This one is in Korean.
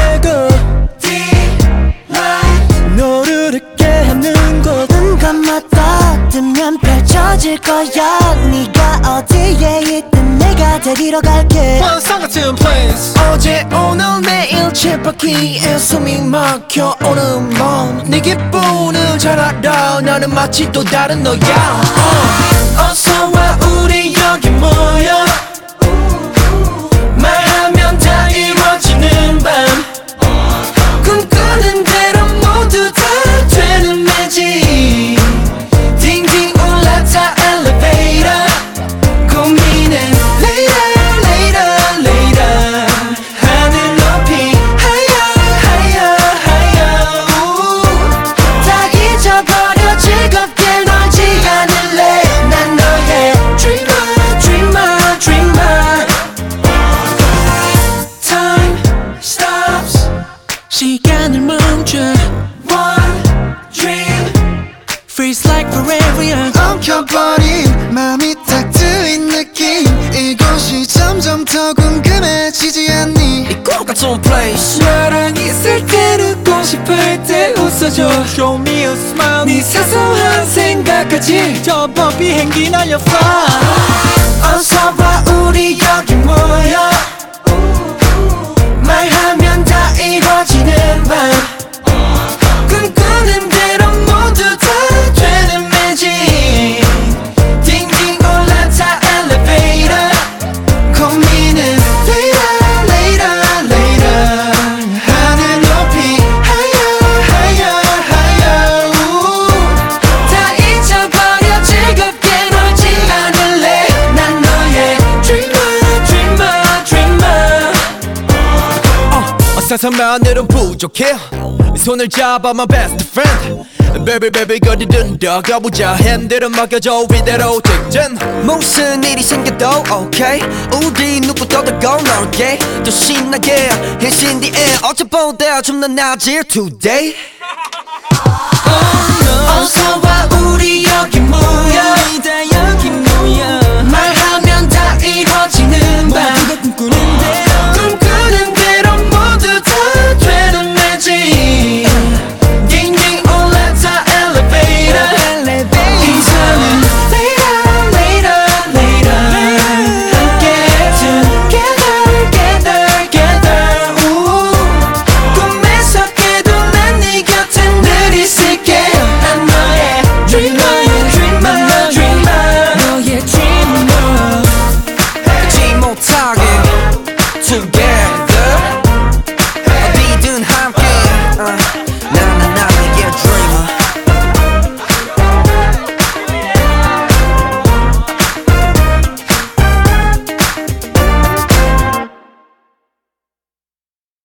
되고 너를 잊게 하는 곳 눈 감았다 뜨면 펼쳐질 거야 네가 어디에 있든 내가 데리러 갈게 환상 같은 place 어제 오늘 내일 쳇바퀴에 숨이 막혀 오는 몸 네 기분을 잘 알아 나는 마치 또 다른 너야 어서 와 우리 여기 모여 말하면 다 이루어지는 밤 꿈꾸는 대로 모두 다 되는 매직 딩딩 올라타 엘리베이터 고민은 later later later 하늘 높이 higher higher higher 다 잊어버려 즐겁게 놀지 않을래 난 너의 dreamer dreamer dreamer Time stops 시간을 멈춰 One dream Feels like forever 엉켜버린 맘이 딱 트인 느낌 이곳이 점점 더 궁금해지지 않니 이곳 같은 place 나랑 있을 때 웃고 싶을 때 웃어줘 Show me a smile 네 사소한 생각까지 접어 비행기 날려 fly 어서 와 우리 여기 모여 말하면 다 이루어지는 밤 꿈꾸는 대로 모두 다 되는 매직 딩딩 올라타 엘리베이터 고민은 later later later 하늘 높이 higher higher higher 다 잊어버려 즐겁게 놀지 않을래 난 너의 dreamer dreamer dreamer 어사선만으론 부족해 손을 잡아 my best friend Baby baby 거리든 더 가보자 핸들은 맡겨줘 이대로 직진 무슨 일이 생겨도 okay 우리 누구도 더 넓게 더 신나게 Hands in the air 어제보다 좀 더 나아질 today 어서 와 우리 여기